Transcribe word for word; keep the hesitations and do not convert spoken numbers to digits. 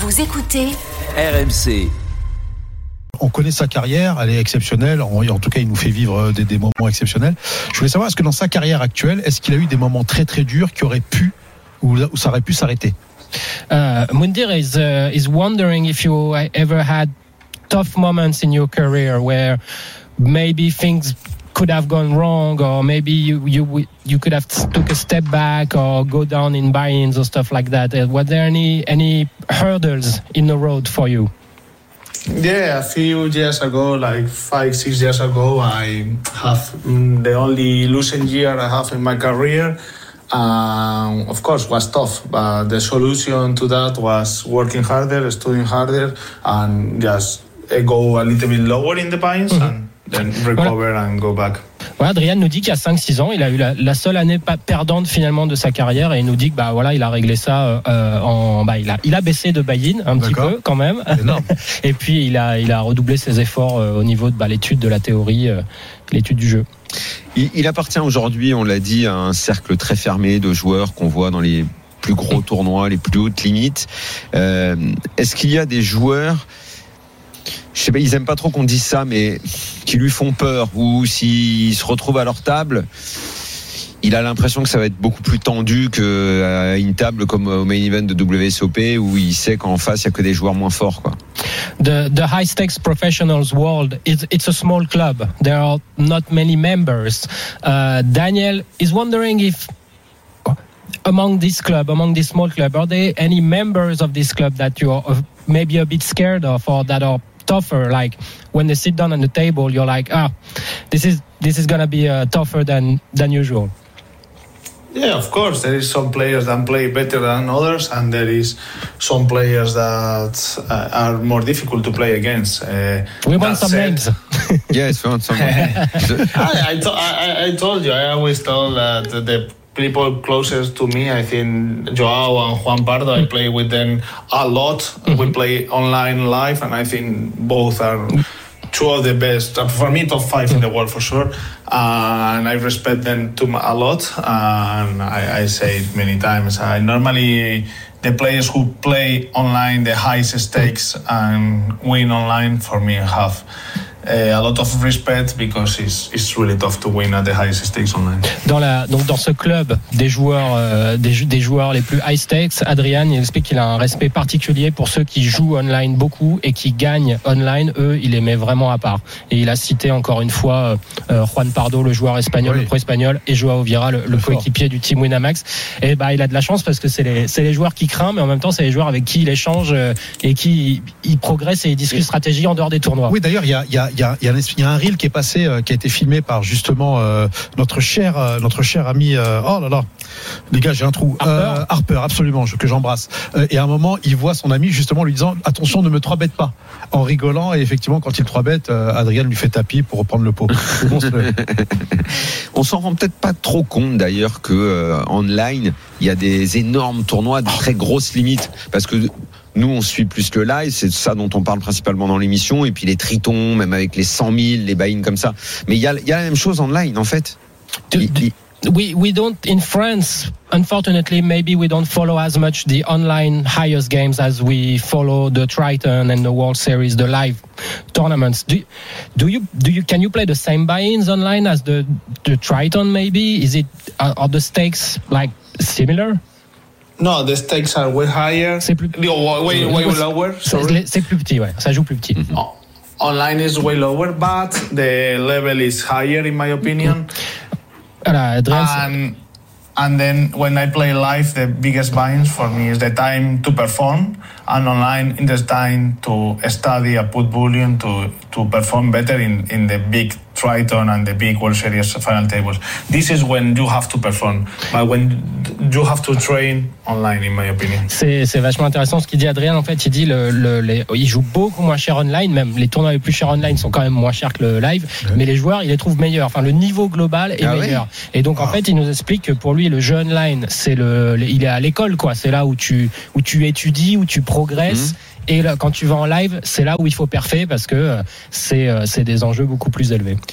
Vous écoutez R M C. On connaît sa carrière, elle est exceptionnelle. En, en tout cas, il nous fait vivre des, des moments exceptionnels. Je voulais savoir, est-ce que dans sa carrière actuelle, est-ce qu'il a eu des moments très très durs qui auraient pu, ou où ça aurait pu s'arrêter? Uh, Moundir is uh, is wondering if you ever had tough moments in your career where maybe things could have gone wrong, or maybe you you you could have took a step back or go down in buy-ins or stuff like that. Uh, were there any any hurdles in the road for you? Yeah, a few years ago, like five, six years ago, I have mm, the only losing year I have in my career. Um, of course, was tough, but the solution to that was working harder, studying harder, and just uh, go a little bit lower in the buy-ins mm-hmm. and then recover voilà. and go back. Voilà, Adrian nous dit qu'il y a cinq six ans, il a eu la, la seule année pas perdante finalement de sa carrière, et il nous dit que bah voilà, il a réglé ça euh, en bah il a il a baissé de buy-in un D'accord. petit peu quand même. Et puis il a il a redoublé ses efforts euh, au niveau de bah, l'étude de la théorie, euh, l'étude du jeu. Il, il appartient aujourd'hui, on l'a dit, à un cercle très fermé de joueurs qu'on voit dans les plus gros tournois, les plus hautes limites. Euh, est-ce qu'il y a des joueurs, je sais pas, ils aiment pas trop qu'on dise ça, mais qui lui font peur, ou s'ils se retrouvent à leur table, il a l'impression que ça va être beaucoup plus tendu qu'à une table comme au main event de W S O P, où il sait qu'en face il y a que des joueurs moins forts, quoi. The the high stakes professionals world is it's a small club. There are not many members. Uh, Daniel is wondering if among this club, among this small club, are there any members of this club that you are maybe a bit scared of, or that are tougher? Like when they sit down on the table, you're like, ah, this is this is gonna be uh, tougher than than usual. Yeah, of course. There is some players that play better than others, and there is some players that uh, are more difficult to play against. Uh, we want some said, names. Yes, we want some names. I, I, to, I, I told you, I always told that the people closest to me, I think Joao and Juan Pardo, I play with them a lot. Mm-hmm. We play online live, and I think both are two of the best, for me, top five in the world for sure. Uh, and I respect them too, a lot. Uh, and I, I say it many times. I normally, the players who play online the highest stakes and win online, for me, have a lot of respect, because it's, it's really tough to win at the highest stakes online. Dans la donc dans ce club des joueurs euh, des, des joueurs les plus high stakes, Adrian il explique qu'il a un respect particulier pour ceux qui jouent online beaucoup et qui gagnent online. Eux, il les met vraiment à part. Et il a cité encore une fois euh, Juan Pardo, le joueur espagnol, oui. le pro espagnol, et Joao Vieira, le, le coéquipier du team Winamax. Et bah il a de la chance, parce que c'est les c'est les joueurs qui craignent, mais en même temps c'est les joueurs avec qui il échange euh, et qui il progresse et il discute stratégie en dehors des tournois. Oui, d'ailleurs il y a il y a Il y, a, il, y a un, il y a un reel qui est passé, euh, qui a été filmé par justement euh, notre cher, euh, notre cher ami. Euh, oh là là, les gars, j'ai un trou. Harper, euh, Harper absolument, je, que j'embrasse. Euh, et à un moment, il voit son ami justement lui disant attention, ne me trois bête pas, en rigolant. Et effectivement, quand il trois bête, euh, Adrien lui fait tapis pour reprendre le pot. C'est bon, c'est On s'en rend peut-être pas trop compte d'ailleurs que euh, online, il y a des énormes tournois, de très grosses limites, parce que nous, on suit plus le live, c'est ça dont on parle principalement dans l'émission, et puis les tritons, même avec les cent mille, les buy-in comme ça. Mais il y a, il y a la même chose online, en fait. Do, do, we, we don't, in France, unfortunately, maybe we don't follow as much the online highest games as we follow the Triton and the World Series, the live tournaments. Do, do you, do you, can you play the same buy-ins online as the, the Triton, maybe? Is it, are, are the stakes, like, similar? No, the stakes are way higher. C'est plus way, way, way lower. Sorry. C'est plus petit, ouais. Ça joue plus petit. Mm-hmm. Oh, online is way lower, but the level is higher, in my opinion. Voilà, and, and then when I play live, the biggest buy-ins for me is the time to perform, and online in the time to study and put bullion to to perform better in in the big Triton and the big World Series final tables. This is when you have to perform, but when you have to train online, in my opinion. C'est, c'est vachement intéressant ce qu'il dit, Adrien. En fait, il dit le, le, les, il joue beaucoup moins cher online, même les tournois les plus chers online sont quand même moins chers que le live, ouais. mais les joueurs, il les trouve meilleurs. Enfin, le niveau global est ah meilleur. Oui. Et donc, ah. en fait, il nous explique que pour lui, le jeu online, c'est le, il est à l'école, quoi. C'est là où tu, où tu étudies, où tu progresses. Mmh. Et là, quand tu vas en live, c'est là où il faut perfer, parce que c'est, c'est des enjeux beaucoup plus élevés.